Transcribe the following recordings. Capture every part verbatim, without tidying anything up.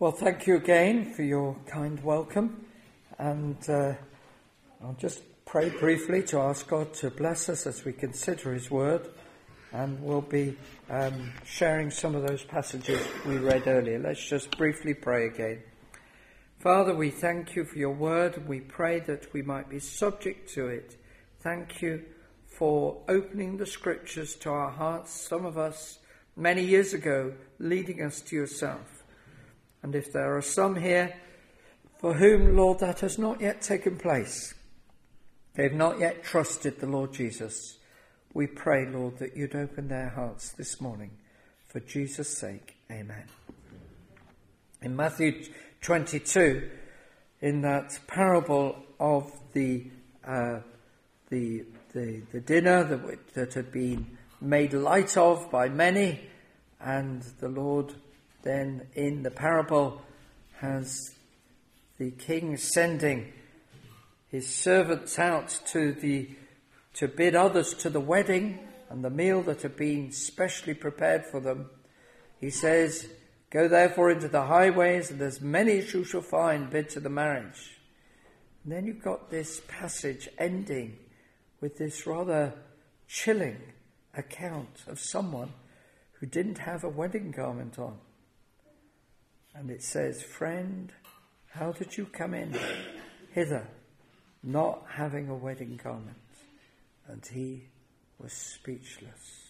Well, thank you again for your kind welcome, and uh, I'll just pray briefly to ask God to bless us as we consider his word, and we'll be um, sharing some of those passages we read earlier. Let's just briefly pray again. Father, we thank you for your word. We pray that we might be subject to it. Thank you for opening the scriptures to our hearts, some of us many years ago, leading us to yourself. And if there are some here for whom, Lord, that has not yet taken place, they've not yet trusted the Lord Jesus, we pray, Lord, that you'd open their hearts this morning. For Jesus' sake, amen. In Matthew twenty-two, in that parable of the uh, the, the the dinner that, that had been made light of by many, and the Lord then in the parable has the king sending his servants out to the to bid others to the wedding and the meal that had been specially prepared for them. He says, "Go therefore into the highways, and as many as you shall find, bid to the marriage." And then you've got this passage ending with this rather chilling account of someone who didn't have a wedding garment on. And it says, "Friend, how did you come in hither, not having a wedding garment?" And he was speechless.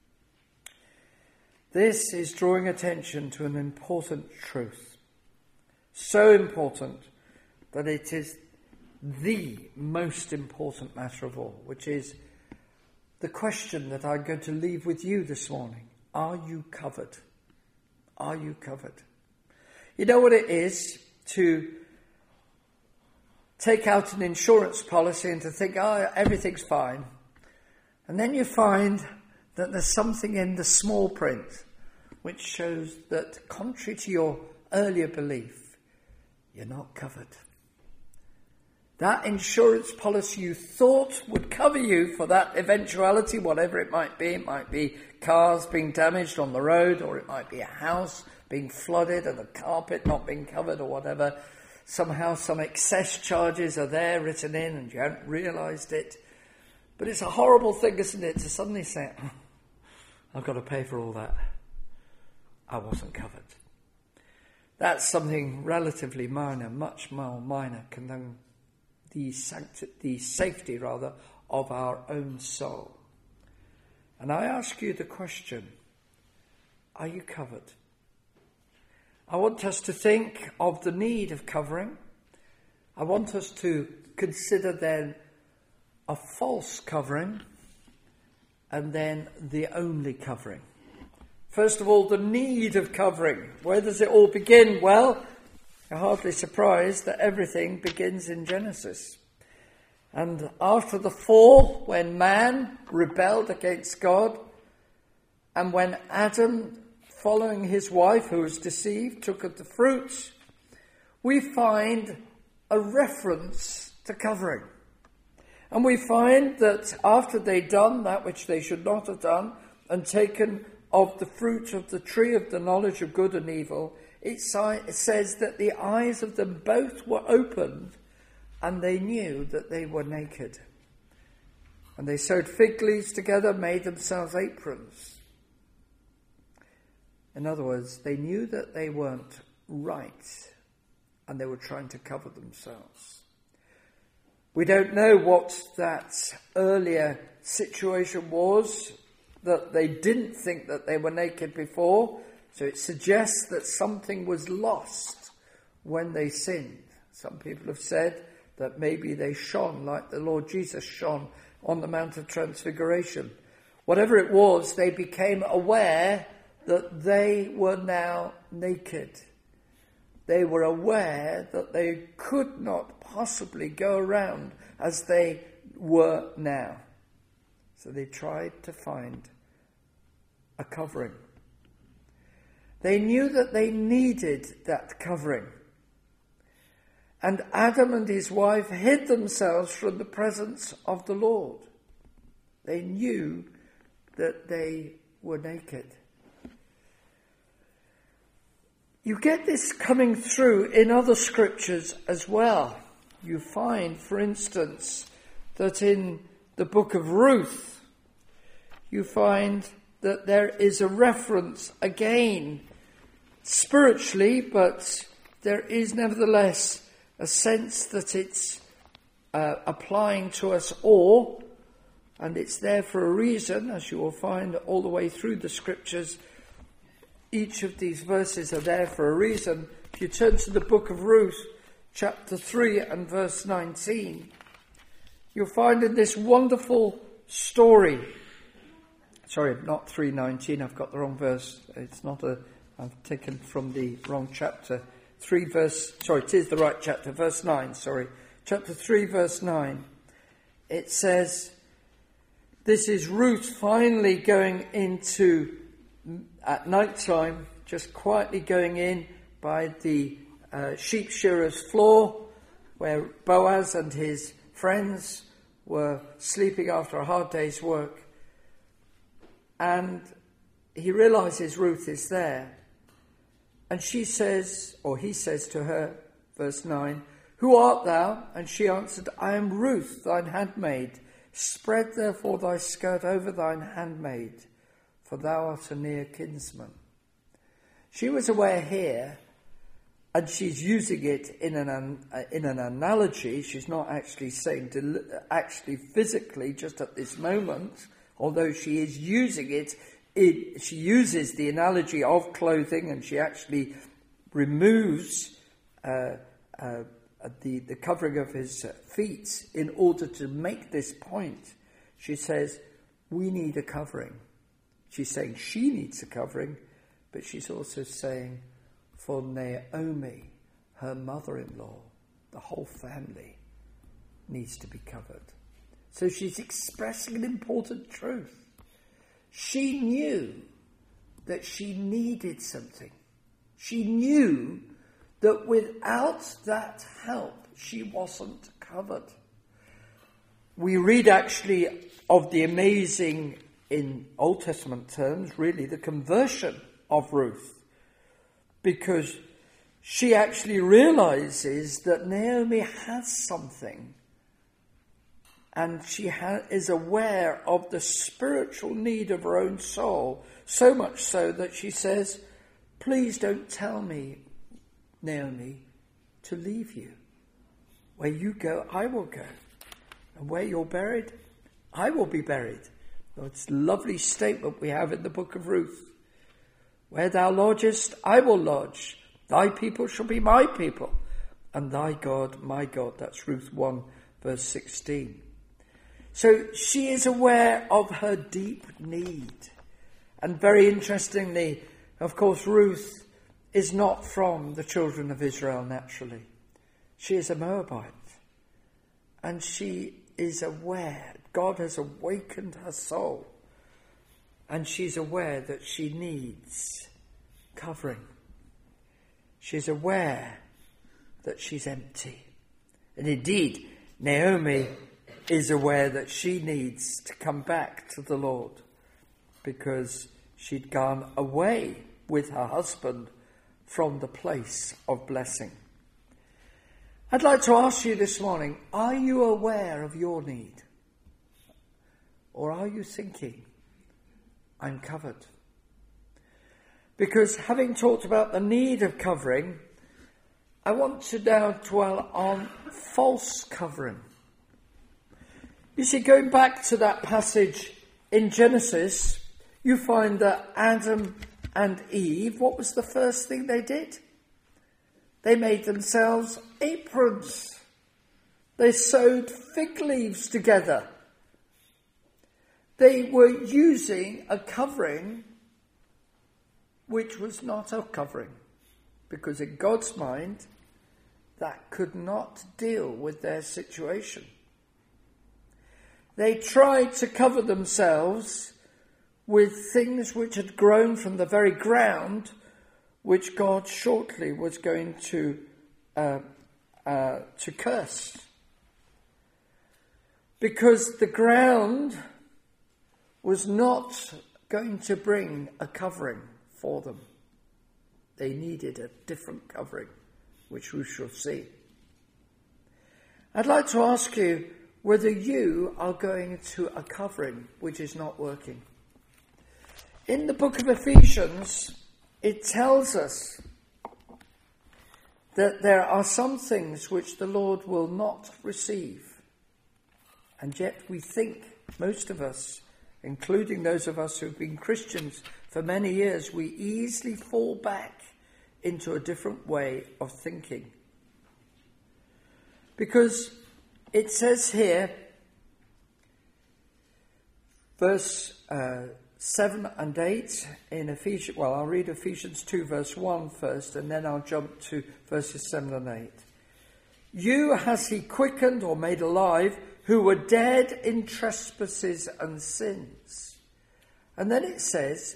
This is drawing attention to an important truth. So important that it is the most important matter of all, which is the question that I'm going to leave with you this morning. Are you covered? Are you covered? You know what it is to take out an insurance policy and to think, oh, everything's fine. And then you find that there's something in the small print which shows that, contrary to your earlier belief, you're not covered. That insurance policy you thought would cover you for that eventuality, whatever it might be, it might be cars being damaged on the road, or it might be a house being flooded and the carpet not being covered or whatever. Somehow some excess charges are there written in and you haven't realised it. But it's a horrible thing, isn't it, to suddenly say, oh, I've got to pay for all that. I wasn't covered. That's something relatively minor, much more minor than the, sancti- the safety, rather, of our own soul. And I ask you the question, are you covered? I want us to think of the need of covering. I want us to consider then a false covering and then the only covering. First of all, the need of covering. Where does it all begin? Well, you're hardly surprised that everything begins in Genesis. And after the fall, when man rebelled against God, and when Adam, following his wife who was deceived, took of the fruit, we find a reference to covering. And we find that after they'd done that which they should not have done, and taken of the fruit of the tree of the knowledge of good and evil, it says that the eyes of them both were opened, and they knew that they were naked. And they sewed fig leaves together, made themselves aprons. In other words, they knew that they weren't right, and they were trying to cover themselves. We don't know what that earlier situation was, that they didn't think that they were naked before, so it suggests that something was lost when they sinned. Some people have said that maybe they shone like the Lord Jesus shone on the Mount of Transfiguration. Whatever it was, they became aware that they were now naked. They were aware that they could not possibly go around as they were now. So they tried to find a covering. They knew that they needed that covering. And Adam and his wife hid themselves from the presence of the Lord. They knew that they were naked. You get this coming through in other scriptures as well. You find, for instance, that in the book of Ruth, you find that there is a reference again, spiritually, but there is nevertheless a sense that it's uh, applying to us all, and it's there for a reason, as you will find all the way through the scriptures. Each of these verses are there for a reason. If you turn to the book of Ruth, chapter three and verse nineteen, you'll find in this wonderful story, sorry, not three nineteen, I've got the wrong verse. It's not a, I've taken from the wrong chapter. three verse, sorry, it is the right chapter, verse nine, sorry. Chapter three, verse nine. It says, this is Ruth finally going into, at night time, just quietly going in by the uh, sheep shearer's floor, where Boaz and his friends were sleeping after a hard day's work. And he realizes Ruth is there. And she says, or he says to her, verse nine, who art thou? And she answered, I am Ruth, thine handmaid. Spread therefore thy skirt over thine handmaid, for thou art a near kinsman. She was aware here, and she's using it in an uh, in an analogy. She's not actually saying to, actually physically just at this moment, although she is using it. It, she uses the analogy of clothing, and she actually removes uh, uh, the, the covering of his feet in order to make this point. She says, we need a covering. She's saying she needs a covering, but she's also saying for Naomi, her mother-in-law, the whole family needs to be covered. So she's expressing an important truth. She knew that she needed something. She knew that without that help, she wasn't covered. We read actually of the amazing, in Old Testament terms, really the conversion of Ruth, because she actually realizes that Naomi has something, and she ha- is aware of the spiritual need of her own soul, so much so that she says, please don't tell me, Naomi, to leave you. Where you go, I will go. And where you're buried, I will be buried. Oh, it's a lovely statement we have in the book of Ruth. Where thou lodgest, I will lodge. Thy people shall be my people, and thy God, my God. That's Ruth one, verse sixteen. So she is aware of her deep need. And very interestingly, of course, Ruth is not from the children of Israel naturally. She is a Moabite. And she is aware, God has awakened her soul. And she's aware that she needs covering. She's aware that she's empty. And indeed, Naomi is aware that she needs to come back to the Lord, because she'd gone away with her husband from the place of blessing. I'd like to ask you this morning, are you aware of your need? Or are you thinking, I'm covered? Because having talked about the need of covering, I want to now dwell on false covering. You see, going back to that passage in Genesis, you find that Adam and Eve, what was the first thing they did? They made themselves aprons. They sewed fig leaves together. They were using a covering which was not a covering, because in God's mind, that could not deal with their situation. They tried to cover themselves with things which had grown from the very ground, which God shortly was going to uh, uh, to curse. Because the ground was not going to bring a covering for them. they needed a different covering, which we shall see. I'd like to ask you whether you are going to a covering which is not working. In the book of Ephesians, it tells us that there are some things which the Lord will not receive. And yet we think, most of us, including those of us who've been Christians for many years, we easily fall back into a different way of thinking. Because it says here, verse uh, seven and eight in Ephesians, well, I'll read Ephesians two, verse one first, and then I'll jump to verses seven and eight. You has he quickened or made alive, who were dead in trespasses and sins. And then it says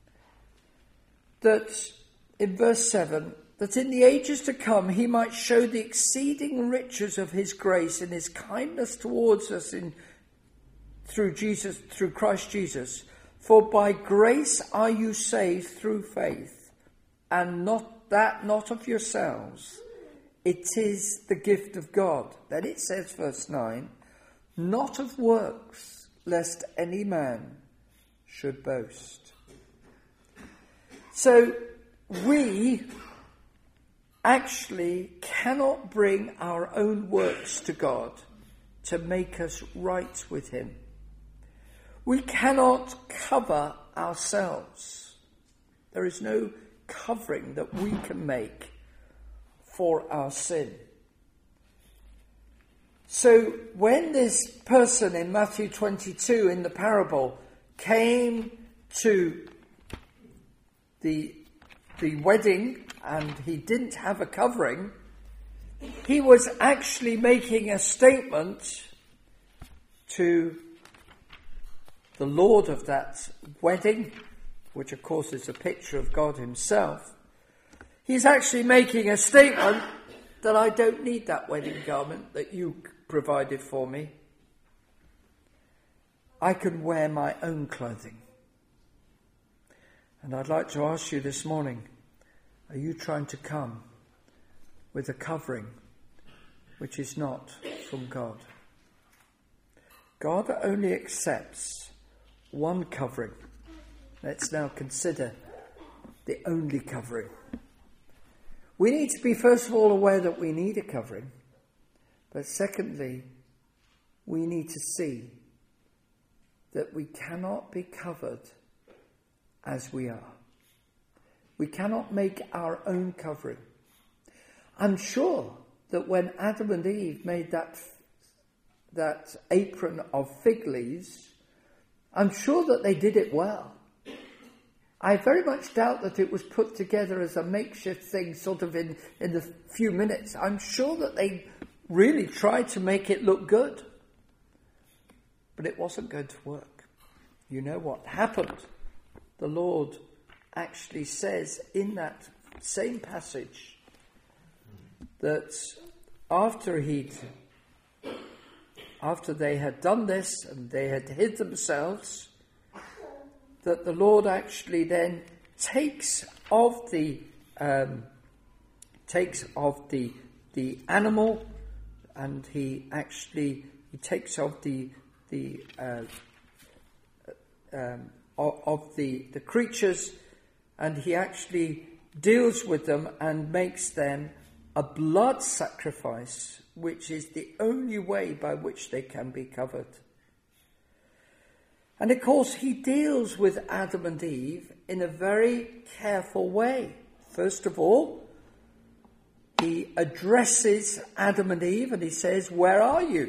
that in verse seven, that in the ages to come he might show the exceeding riches of his grace and his kindness towards us in through Jesus, through Christ Jesus. For by grace are you saved through faith, and not that not of yourselves. It is the gift of God. Then it says, verse nine, not of works, lest any man should boast. So we actually cannot bring our own works to God to make us right with him. We cannot cover ourselves. There is no covering that we can make for our sin. So when this person in Matthew twenty-two in the parable came to the, the wedding and he didn't have a covering, he was actually making a statement to the Lord of that wedding, which of course is a picture of God himself. He's actually making a statement that I don't need that wedding garment that you provided for me. I can wear my own clothing. And I'd like to ask you this morning, are you trying to come with a covering which is not from God? God only accepts one covering. Let's now consider the only covering. We need to be, first of all, aware that we need a covering. But secondly, we need to see that we cannot be covered as we are. We cannot make our own covering. I'm sure that when Adam and Eve made that, that apron of fig leaves, I'm sure that they did it well. I very much doubt that it was put together as a makeshift thing sort of in, in the few minutes. I'm sure that they really tried to make it look good. But it wasn't going to work. You know what happened? The Lord actually says in that same passage that after he'd after they had done this and they had hid themselves, that the Lord actually then takes of the um, takes of the the animal, and he actually he takes of the the uh, um, of, of the the creatures, and he actually deals with them and makes them a blood sacrifice, which is the only way by which they can be covered. And of course, he deals with Adam and Eve in a very careful way. First of all, he addresses Adam and Eve and he says, "Where are you?"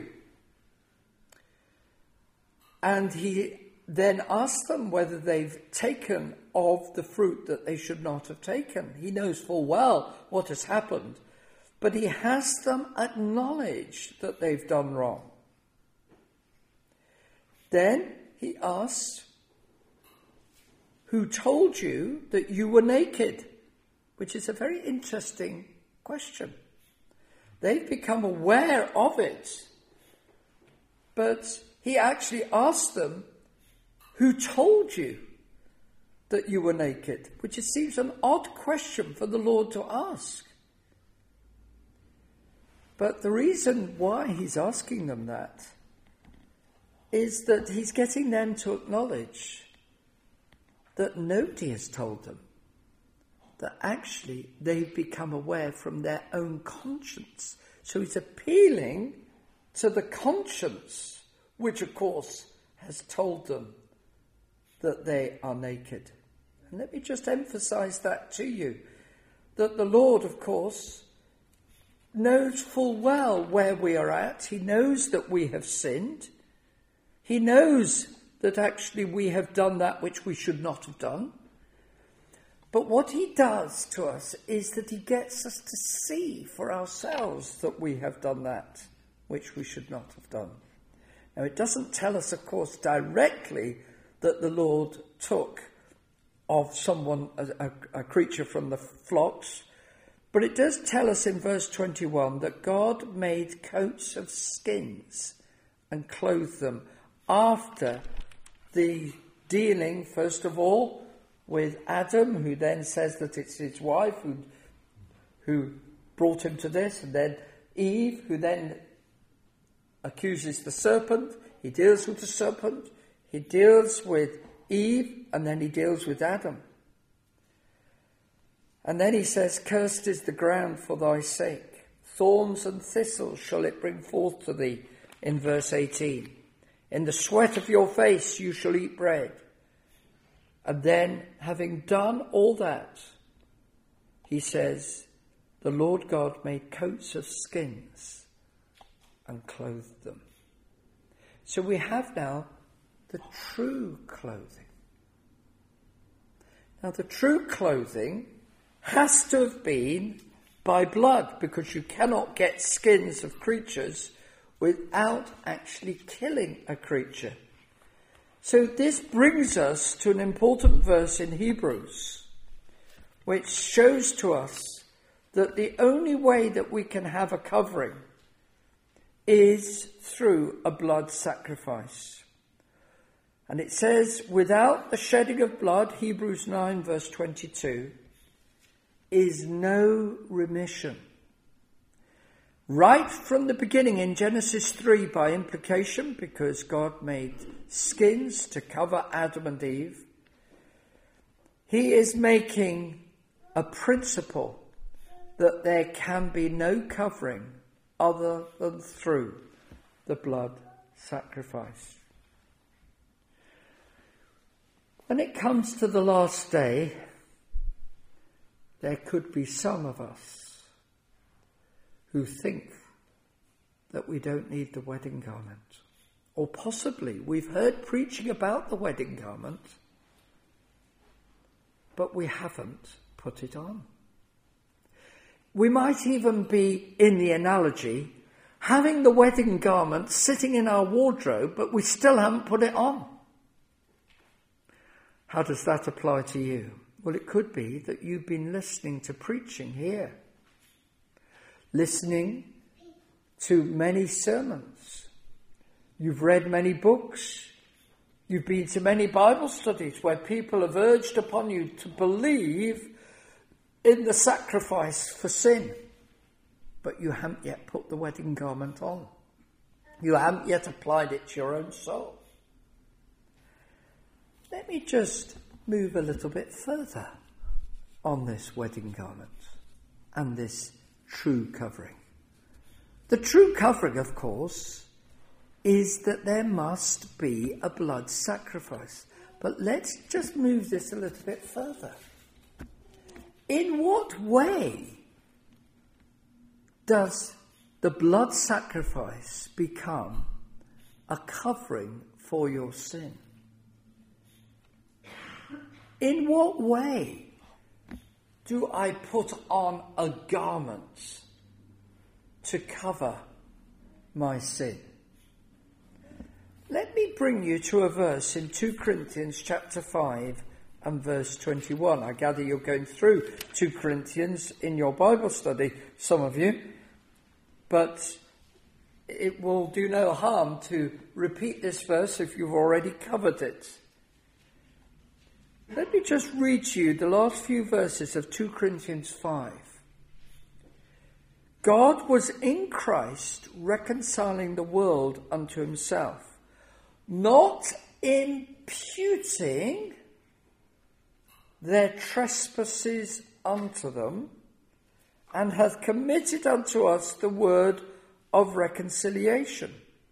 And he then asks them whether they've taken of the fruit that they should not have taken. He knows full well what has happened, but he has them acknowledge that they've done wrong. Then he asks, "Who told you that you were naked?" Which is a very interesting question. They've become aware of it, but he actually asked them, "Who told you?" that you were naked? Which it seems an odd question for the Lord to ask. But the reason why he's asking them that is that he's getting them to acknowledge that nobody has told them, that actually they've become aware from their own conscience. So he's appealing to the conscience, which of course has told them that they are naked. And let me just emphasize that to you, that the Lord, of course, knows full well where we are at. He knows that we have sinned. He knows that actually we have done that which we should not have done. But what he does to us is that he gets us to see for ourselves that we have done that which we should not have done. Now, it doesn't tell us, of course, directly that the Lord took of someone, a, a creature from the flocks, but it does tell us in verse twenty-one that God made coats of skins and clothed them after the dealing, first of all, with Adam, who then says that it's his wife who, who brought him to this, and then Eve, who then accuses the serpent. He deals with the serpent, he deals with Eve, and then he deals with Adam. And then he says, cursed is the ground for thy sake. Thorns and thistles shall it bring forth to thee, in verse eighteen. In the sweat of your face you shall eat bread. And then, having done all that, he says, the Lord God made coats of skins and clothed them. So we have now the true clothing. Now, the true clothing has to have been by blood, because you cannot get skins of creatures without actually killing a creature. So this brings us to an important verse in Hebrews, which shows to us that the only way that we can have a covering is through a blood sacrifice. And it says, without the shedding of blood, Hebrews nine verse twenty-two, is no remission. Right from the beginning in Genesis three, by implication, because God made skins to cover Adam and Eve, he is making a principle that there can be no covering other than through the blood sacrifice. When it comes to the last day, there could be some of us who think that we don't need the wedding garment. Or possibly we've heard preaching about the wedding garment, but we haven't put it on. We might even be, in the analogy, having the wedding garment sitting in our wardrobe, but we still haven't put it on. How does that apply to you? Well, it could be that you've been listening to preaching here, listening to many sermons. You've read many books. You've been to many Bible studies where people have urged upon you to believe in the sacrifice for sin. But you haven't yet put the wedding garment on. You haven't yet applied it to your own soul. Let me just move a little bit further on this wedding garment and this true covering. The true covering, of course, is that there must be a blood sacrifice. But let's just move this a little bit further. In what way does the blood sacrifice become a covering for your sin? In what way do I put on a garment to cover my sin? Let me bring you to a verse in Second Corinthians chapter five and verse twenty-one. I gather you're going through Second Corinthians in your Bible study, some of you, but it will do no harm to repeat this verse if you've already covered it. Let me just read to you the last few verses of Second Corinthians five. God was in Christ reconciling the world unto himself, not imputing their trespasses unto them, and hath committed unto us the word of reconciliation.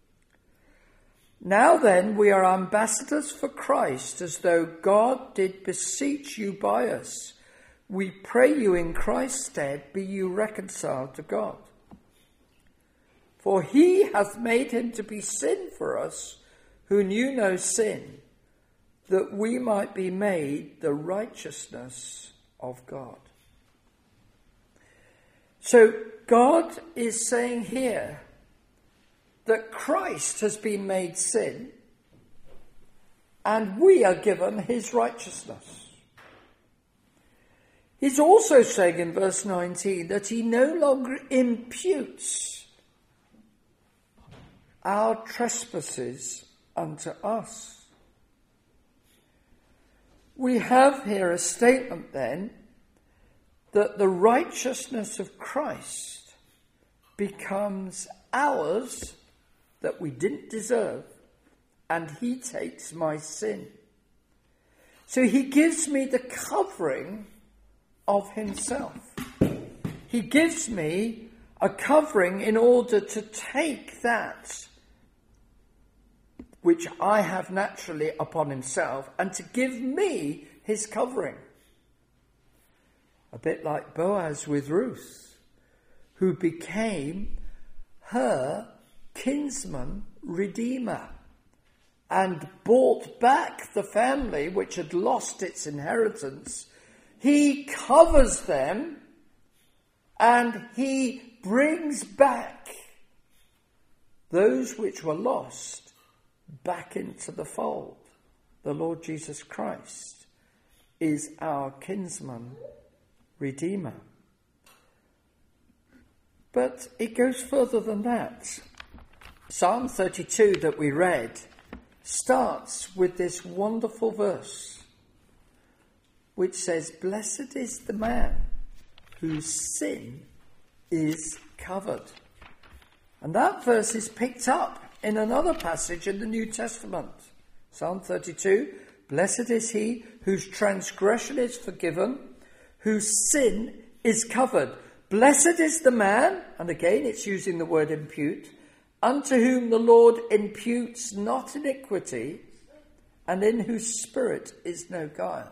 Now then, we are ambassadors for Christ, as though God did beseech you by us. We pray you in Christ's stead, be you reconciled to God. For he hath made him to be sin for us, who knew no sin, that we might be made the righteousness of God. So God is saying here that Christ has been made sin, and we are given his righteousness. He's also saying in verse nineteen that he no longer imputes our trespasses unto us. We have here a statement then that the righteousness of Christ becomes ours that we didn't deserve, and he takes my sin. So he gives me the covering of himself. He gives me a covering in order to take that which I have naturally upon himself and to give me his covering. A bit like Boaz with Ruth, who became her kinsman redeemer and bought back the family which had lost its inheritance. He covers them and he brings back those which were lost back into the fold. The Lord Jesus Christ is our kinsman redeemer. But it goes further than that. Psalm thirty-two that we read starts with this wonderful verse which says, "Blessed is the man whose sin is covered." And that verse is picked up in another passage in the New Testament. Psalm thirty-two, "Blessed is he whose transgression is forgiven, whose sin is covered. Blessed is the man," and again it's using the word impute, "unto whom the Lord imputes not iniquity, and in whose spirit is no guile."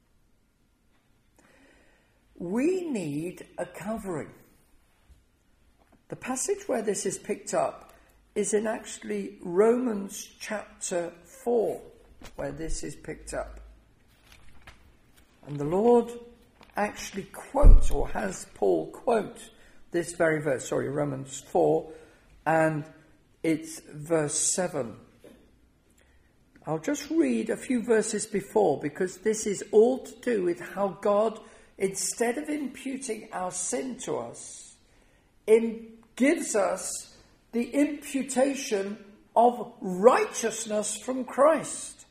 We need a covering. The passage where this is picked up is in actually Romans chapter four, where this is picked up. And the Lord actually quotes, or has Paul quote, this very verse, sorry, Romans four, and it's verse seven. I'll just read a few verses before, because this is all to do with how God, instead of imputing our sin to us, in, gives us the imputation of righteousness from Christ.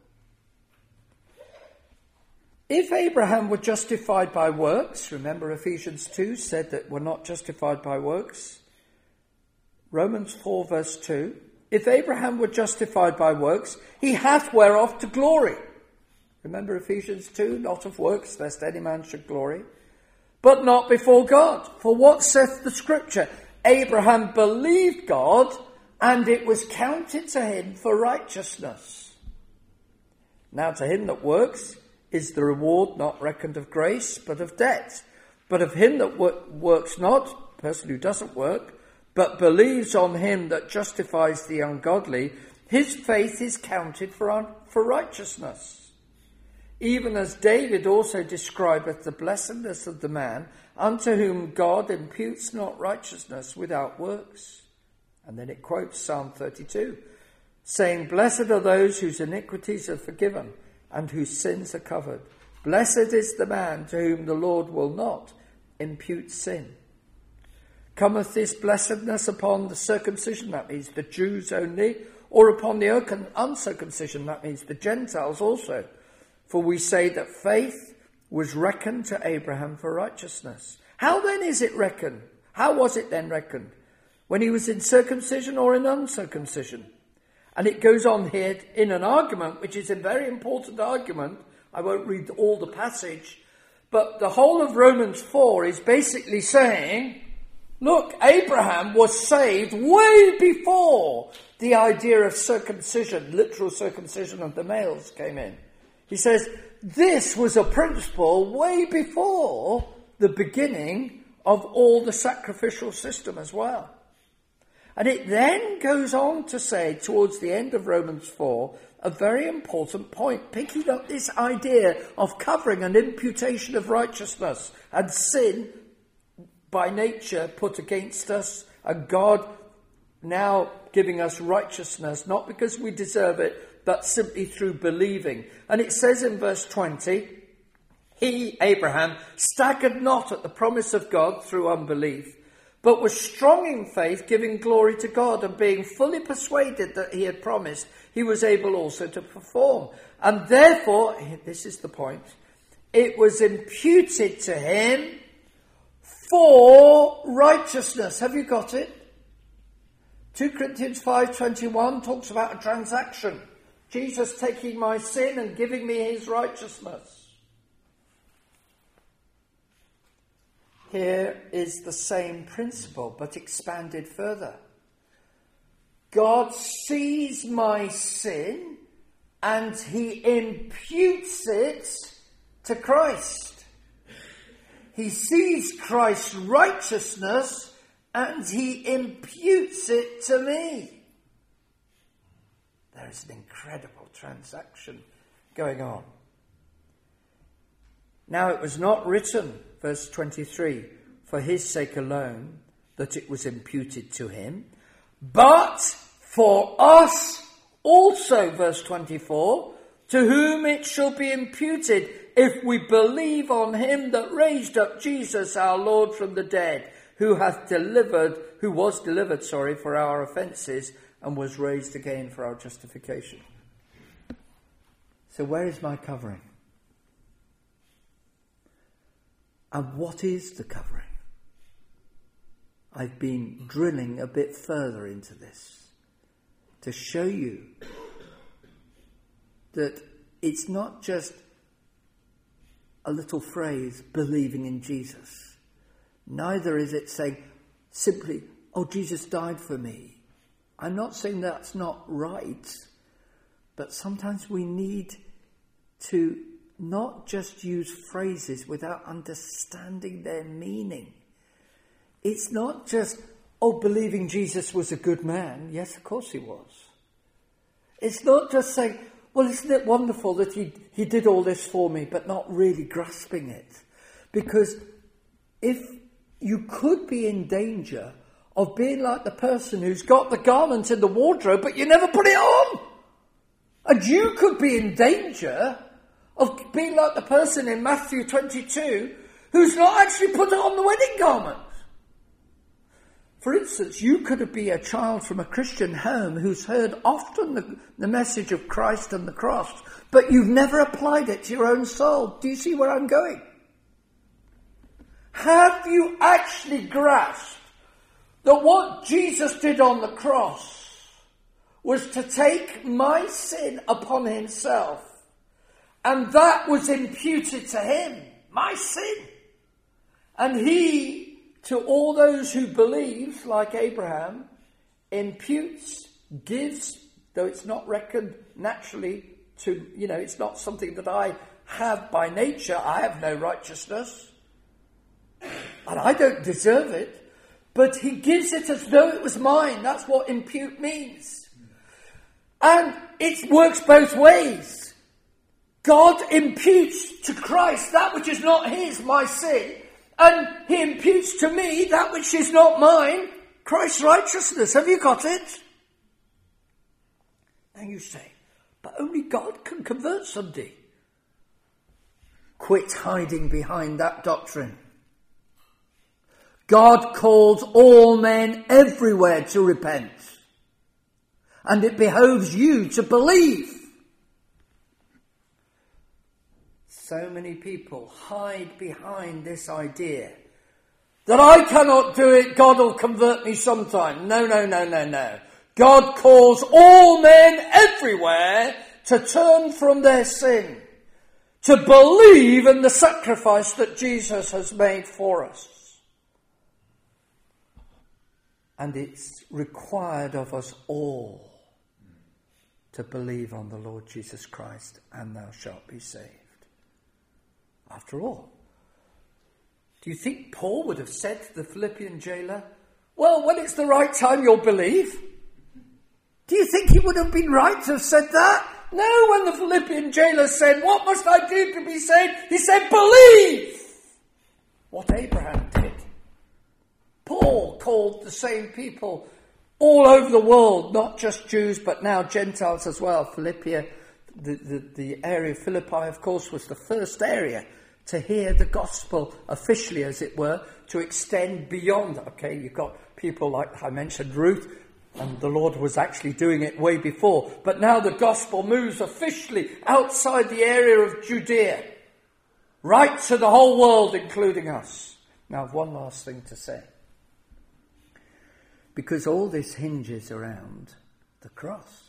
If Abraham were justified by works, remember Ephesians two said that we're not justified by works. Romans four verse two, if Abraham were justified by works, he hath whereof to glory. Remember Ephesians two, not of works, lest any man should glory, but not before God. For what saith the scripture? Abraham believed God, and it was counted to him for righteousness. Now to him that works is the reward not reckoned of grace, but of debt. But of him that wor- works not, person who doesn't work, but believes on him that justifies the ungodly, his faith is counted for, un- for righteousness. Even as David also describeth the blessedness of the man unto whom God imputes not righteousness without works. And then it quotes Psalm thirty-two, saying, "Blessed are those whose iniquities are forgiven and whose sins are covered. Blessed is the man to whom the Lord will not impute sin." Cometh this blessedness upon the circumcision, that means the Jews only, or upon the uncircumcision, that means the Gentiles also? For we say that faith was reckoned to Abraham for righteousness. How then is it reckoned? How was it then reckoned? When he was in circumcision or in uncircumcision? And it goes on here in an argument, which is a very important argument. I won't read all the passage, but the whole of Romans four is basically saying, look, Abraham was saved way before the idea of circumcision, literal circumcision of the males came in. He says, this was a principle way before the beginning of all the sacrificial system as well. And it then goes on to say, towards the end of Romans four, a very important point, picking up this idea of covering an imputation of righteousness and sin by nature put against us, and God now giving us righteousness, not because we deserve it, but simply through believing. And it says in verse twenty, he, Abraham, staggered not at the promise of God through unbelief, but was strong in faith, giving glory to God, and being fully persuaded that he had promised, he was able also to perform. And therefore, this is the point, it was imputed to him for righteousness. Have you got it? Second Corinthians five twenty-one talks about a transaction. Jesus taking my sin and giving me his righteousness. Here is the same principle, but expanded further. God sees my sin and he imputes it to Christ. He sees Christ's righteousness and he imputes it to me. There is an incredible transaction going on. Now it was not written, verse twenty-three, for his sake alone that it was imputed to him, but for us also, verse twenty-four, to whom it shall be imputed if we believe on him that raised up Jesus our Lord from the dead, who hath delivered, who was delivered, sorry, for our offences and was raised again for our justification. So where is my covering? And what is the covering? I've been drilling a bit further into this to show you that it's not just a little phrase, believing in Jesus. Neither is it saying simply, oh, Jesus died for me. I'm not saying that's not right, but sometimes we need to not just use phrases without understanding their meaning. It's not just, oh, believing Jesus was a good man. Yes, of course he was. It's not just saying, well, isn't it wonderful that he, he did all this for me, but not really grasping it. Because if you could be in danger of being like the person who's got the garment in the wardrobe, but you never put it on. And you could be in danger of being like the person in Matthew twenty-two who's not actually put on the wedding garment. For instance, you could be a child from a Christian home who's heard often the, the message of Christ and the cross, but you've never applied it to your own soul. Do you see where I'm going? Have you actually grasped that what Jesus did on the cross was to take my sin upon himself, and that was imputed to him, my sin. And he, to all those who believe, like Abraham, imputes, gives, though it's not reckoned naturally to, you know, it's not something that I have by nature. I have no righteousness. And I don't deserve it. But he gives it as though it was mine. That's what impute means. And it works both ways. God imputes to Christ that which is not his, my sin. And he imputes to me that which is not mine, Christ's righteousness. Have you got it? Now you say, but only God can convert somebody. Quit hiding behind that doctrine. God calls all men everywhere to repent. And it behoves you to believe. So many people hide behind this idea that I cannot do it, God will convert me sometime. No, no, no, no, no. God calls all men everywhere to turn from their sin, to believe in the sacrifice that Jesus has made for us. And it's required of us all to believe on the Lord Jesus Christ, and thou shalt be saved. After all, do you think Paul would have said to the Philippian jailer, well, when it's the right time, you'll believe? Do you think he would have been right to have said that? No, when the Philippian jailer said, what must I do to be saved? He said, believe! What Abraham did. Paul called the same people all over the world, not just Jews, but now Gentiles as well. Philippia, the, the, the area of Philippi, of course, was the first area to hear the gospel officially, as it were, to extend beyond. Okay, you've got people like I mentioned, Ruth, and the Lord was actually doing it way before. But now the gospel moves officially outside the area of Judea, right to the whole world, including us. Now, I've one last thing to say. Because all this hinges around the cross.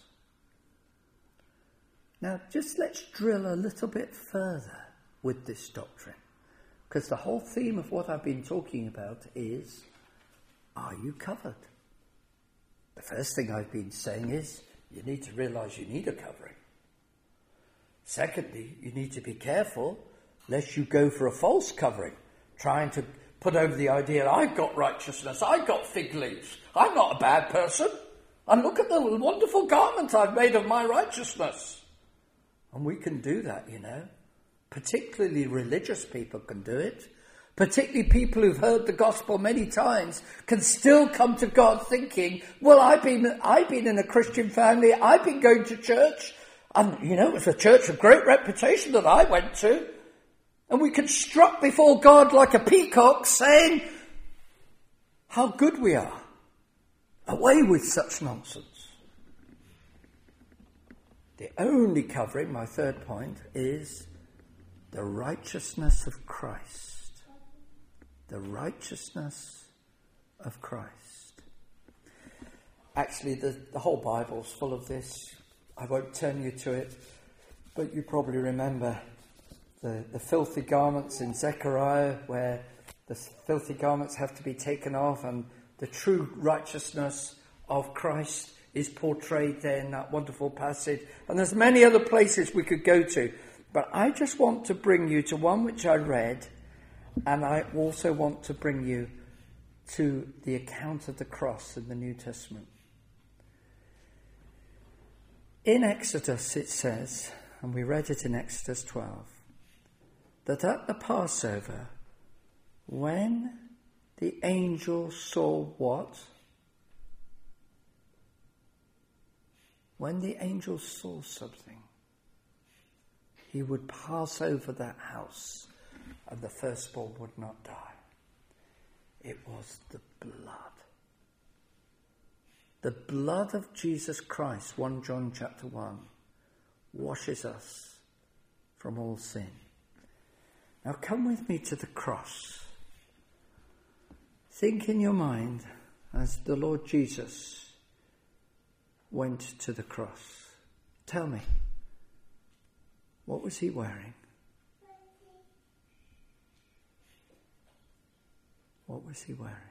Now, just let's drill a little bit further with this doctrine. Because the whole theme of what I've been talking about is, are you covered? The first thing I've been saying is, you need to realize you need a covering. Secondly, you need to be careful lest you go for a false covering, trying to put over the idea, I've got righteousness, I've got fig leaves, I'm not a bad person, and look at the wonderful garment I've made of my righteousness. And we can do that, you know. Particularly religious people can do it. Particularly people who've heard the gospel many times can still come to God thinking, well, I've been, I've been in a Christian family, I've been going to church, and, you know, it was a church of great reputation that I went to. And we can strut before God like a peacock saying how good we are. Away with such nonsense. The only covering, my third point, is the righteousness of Christ. The righteousness of Christ. Actually, the, the whole Bible's full of this. I won't turn you to it, but you probably remember the, the filthy garments in Zechariah, where the filthy garments have to be taken off, and the true righteousness of Christ is portrayed there in that wonderful passage. And there's many other places we could go to. But I just want to bring you to one which I read, and I also want to bring you to the account of the cross in the New Testament. In Exodus it says, and we read it in Exodus twelve, that at the Passover, when the angel saw what? When the angel saw something, he would pass over that house and the firstborn would not die. It was the blood. The blood of Jesus Christ, First John chapter one, washes us from all sin. Now come with me to the cross. Think in your mind as the Lord Jesus went to the cross. Tell me, what was he wearing? What was he wearing?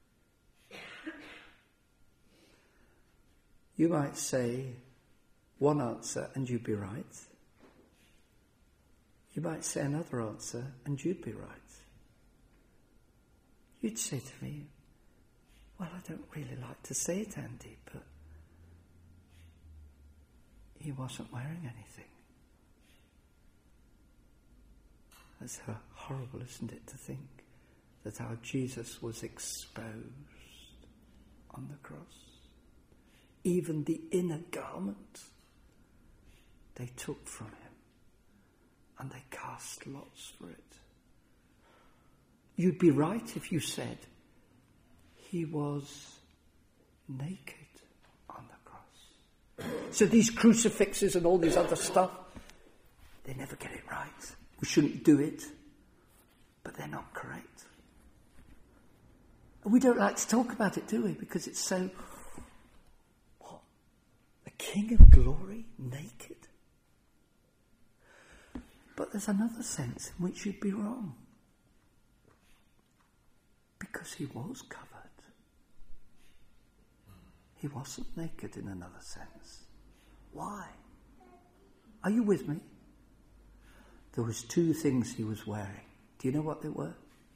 You might say one answer and you'd be right. You might say another answer and you'd be right. You'd say to me, well, I don't really like to say it, Andy, but he wasn't wearing anything. That's horrible, isn't it, to think that our Jesus was exposed on the cross. Even the inner garment they took from him and they cast lots for it. You'd be right if you said he was naked on the cross. So these crucifixes and all this other stuff, they never get it right. We shouldn't do it. But they're not correct. And we don't like to talk about it, do we? Because it's so, what? The King of Glory naked? But there's another sense in which you'd be wrong. Because he was covered. He wasn't naked in another sense. Why? Are you with me? There was two things he was wearing. Do you know what they were?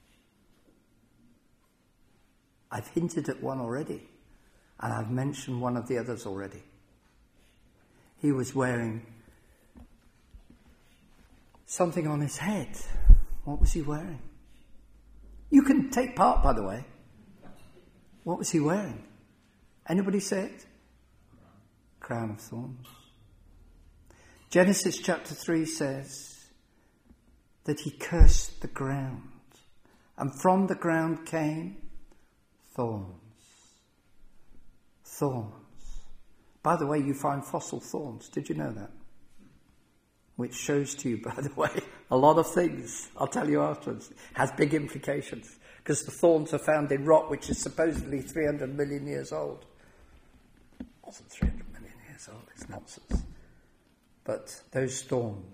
I've hinted at one already, and I've mentioned one of the others already. He was wearing something on his head. What was he wearing? You can take part, by the way. What was he wearing? Anybody say it? Crown of thorns. Genesis chapter three says that he cursed the ground, and from the ground came thorns. Thorns. By the way, you find fossil thorns. Did you know that? Which shows to you, by the way, a lot of things. I'll tell you afterwards. Has big implications. Because the thorns are found in rock which is supposedly three hundred million years old. It wasn't three hundred million years old. It's nonsense. But those thorns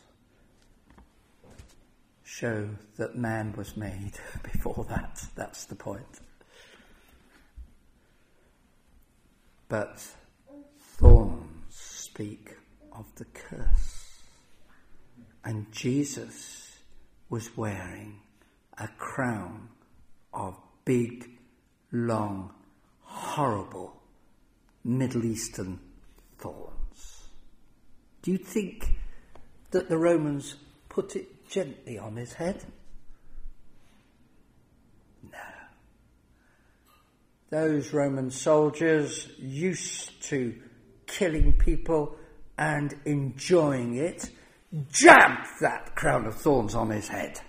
show that man was made before that. That's the point. But thorns speak of the curse. And Jesus was wearing a crown of big, long, horrible Middle Eastern thorns. Do you think that the Romans put it gently on his head? No. Those Roman soldiers used to killing people and enjoying it, jabbed that crown of thorns on his head.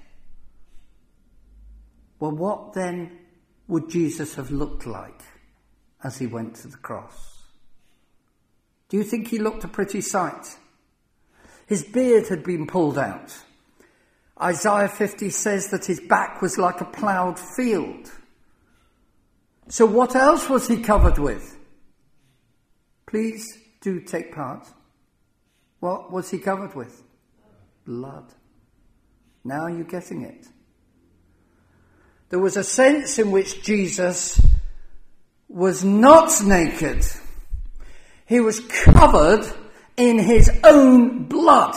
Well, what then would Jesus have looked like as he went to the cross? Do you think he looked a pretty sight? His beard had been pulled out. Isaiah fifty says that his back was like a ploughed field. So what else was he covered with? Please do take part. What was he covered with? Blood. Now you're getting it. There was a sense in which Jesus was not naked. He was covered in his own blood.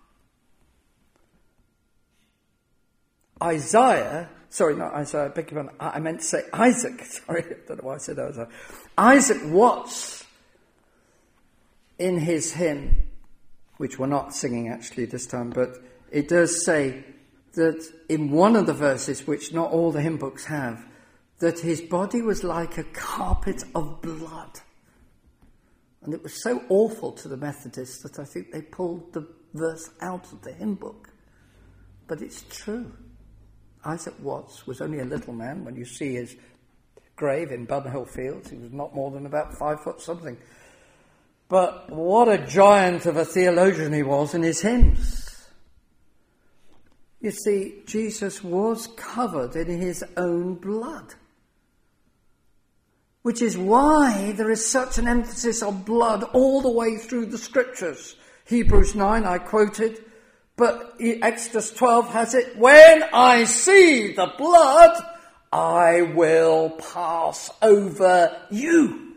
Isaiah, sorry, not Isaiah, I beg your pardon, I meant to say Isaac. Sorry, I don't know why I said Isaiah. Isaac Watts, in his hymn, which we're not singing actually this time, but it does say that in one of the verses, which not all the hymn books have, that his body was like a carpet of blood. And it was so awful to the Methodists that I think they pulled the verse out of the hymn book. But it's true. Isaac Watts was only a little man. When you see his grave in Bunhill Fields, he was not more than about five foot something. But what a giant of a theologian he was in his hymns. You see, Jesus was covered in his own blood. Which is why there is such an emphasis on blood all the way through the scriptures. Hebrews nine, I quoted, but Exodus twelve has it, when I see the blood, I will pass over you.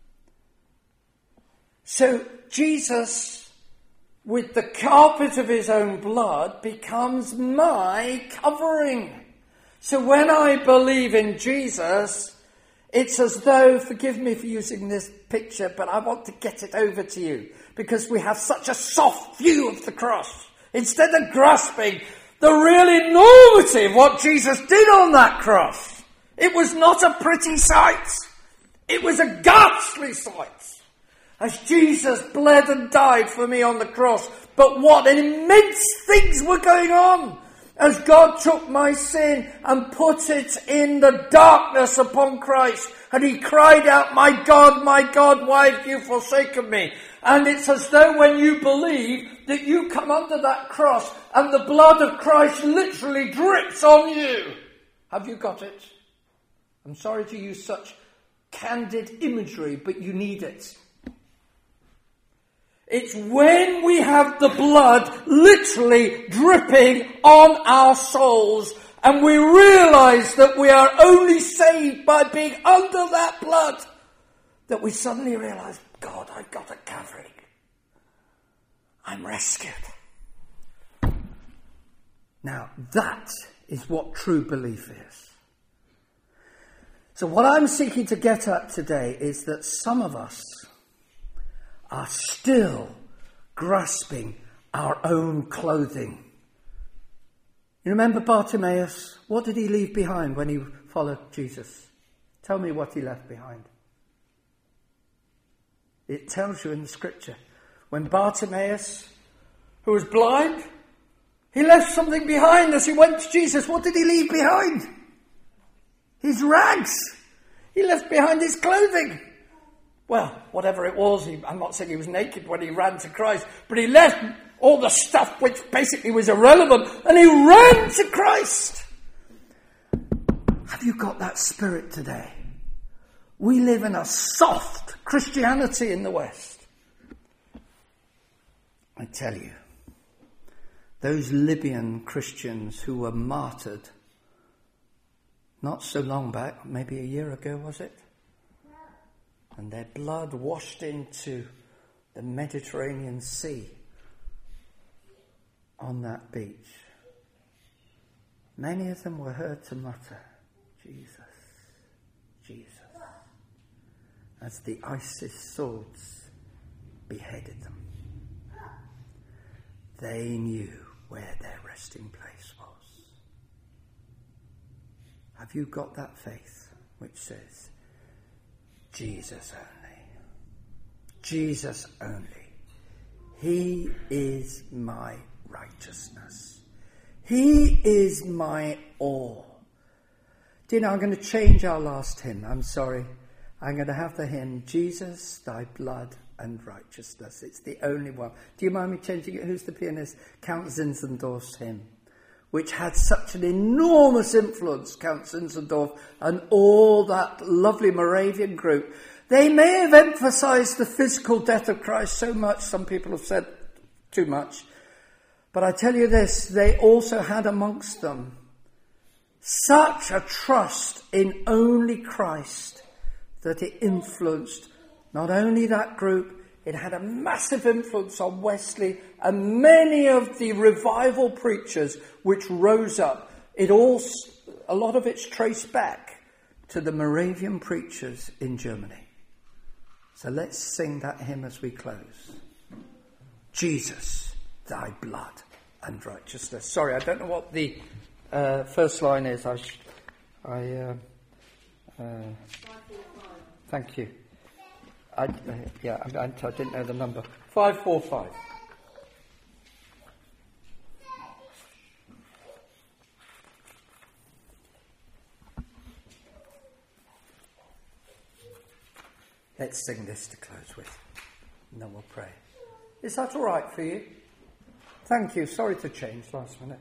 So Jesus, with the carpet of his own blood, becomes my covering. So when I believe in Jesus, it's as though, forgive me for using this picture, but I want to get it over to you because we have such a soft view of the cross. Instead of grasping the real enormity of what Jesus did on that cross, it was not a pretty sight. It was a ghastly sight as Jesus bled and died for me on the cross. But what immense things were going on as God took my sin and put it in the darkness upon Christ. And he cried out, my God, my God, why have you forsaken me? And it's as though when you believe that you come under that cross and the blood of Christ literally drips on you. Have you got it? I'm sorry to use such candid imagery, but you need it. It's when we have the blood literally dripping on our souls and we realize that we are only saved by being under that blood that we suddenly realize, God, I've got a covering. I'm rescued. Now, that is what true belief is. So what I'm seeking to get at today is that some of us are still grasping our own clothing. You remember Bartimaeus? What did he leave behind when he followed Jesus? Tell me what he left behind. It tells you in the scripture. When Bartimaeus, who was blind, he left something behind as he went to Jesus. What did he leave behind? His rags. He left behind his clothing. Well, whatever it was, he, I'm not saying he was naked when he ran to Christ, but he left all the stuff which basically was irrelevant, and he ran to Christ. Have you got that spirit today? We live in a soft Christianity in the West. I tell you, those Libyan Christians who were martyred not so long back, maybe a year ago, was it? And their blood washed into the Mediterranean Sea on that beach. Many of them were heard to mutter, Jesus, Jesus, as the ISIS swords beheaded them. They knew where their resting place was. Have you got that faith which says, Jesus only. Jesus only. He is my righteousness. He is my all. Do you know, I'm going to change our last hymn. I'm sorry. I'm going to have the hymn, Jesus, thy blood and righteousness. It's the only one. Do you mind me changing it? Who's the pianist? Count Zinzendorf's hymn, which had such an enormous influence, Count Zinzendorf and all that lovely Moravian group. They may have emphasized the physical death of Christ so much, some people have said too much, but I tell you this, they also had amongst them such a trust in only Christ that it influenced not only that group, it had a massive influence on Wesley and many of the revival preachers which rose up. It all, a lot of it's traced back to the Moravian preachers in Germany. So let's sing that hymn as we close. Jesus, thy blood and righteousness. Sorry, I don't know what the uh, first line is. I, sh- I uh, uh, thank you. I, uh, yeah, I, I didn't know the number. five four five. Let's sing this to close with, and then we'll pray. Is that all right for you? Thank you. Sorry to change last minute.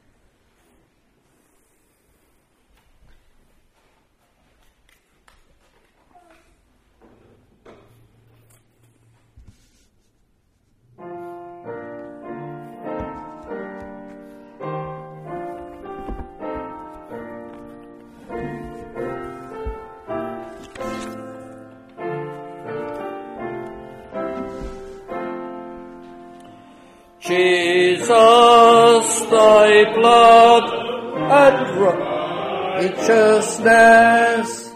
Jesus, thy blood and righteousness